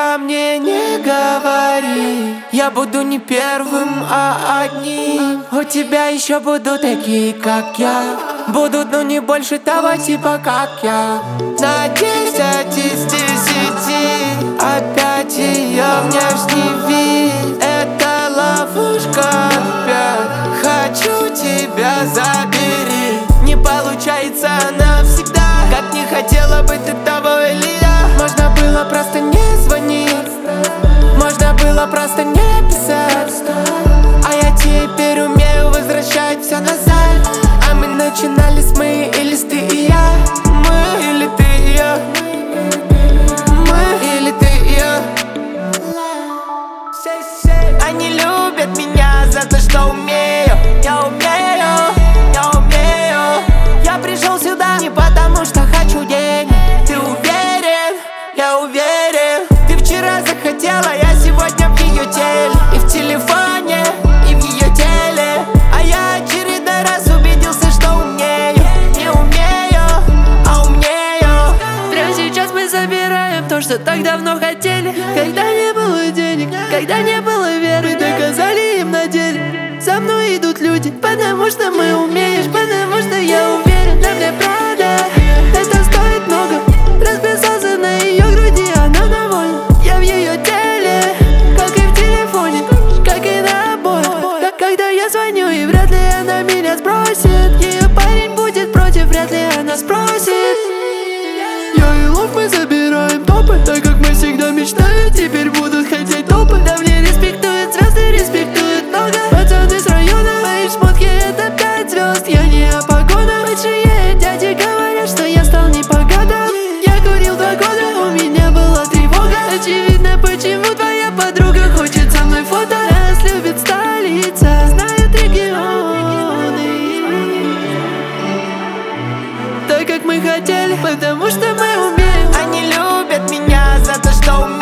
обо мне не говори. Я буду не первым, а одним. У тебя еще будут такие, как я. Будут, но не больше того типа, как я. На 10 из 10 опять ее внешний вид. Это ловушка опять. Хочу тебя, забери. Не получается навсегда, как не хотела бы ты того или я. Можно было просто не звонить, можно было просто не писать. А я теперь умею возвращать все назад. А мы начинали с мы или с ты и я. Мы или ты и я. Мы или ты и я. Они любят меня за то, что умею. Я умею, я умею. Я пришел сюда не потому, что хочу денег. Ты уверен? Я уверен. Ты вчера захотела, я сегодня в ее теле. И в телефоне, и в ее теле. А я очередной раз убедился, что умею. Не умею, а умею. Прямо сейчас мы забираем то, что так давно хотели. Когда не было денег, когда не было веры, мы доказали им на деле. За мной идут люди, потому что мы умеешь. Потому что я уверен, на мне правда. Это стоит много. Расписался на ее груди, она довольна. Я в ее теле, как и в телефоне, как и на обоих. Когда я звоню, и вряд ли она меня сбросит. Ее парень будет против, вряд ли она спросит. Я и Лов, мы забираем топы, так как мы всегда мечтали, теперь будут хотеть топы. Да мне респектуют звезды, респектуют много. Пацаны с района, мои шмотки это 5 звезд. Я не о погонах, большие дяди говорят, что я стал не по годам. Я курил 2 года, у меня была тревога. Очевидно, почему твоя подруга хочет со мной фото. Нас любит столица, знают регионы. Так как мы хотели, потому что мы умеем. Они любят меня за то, что умею.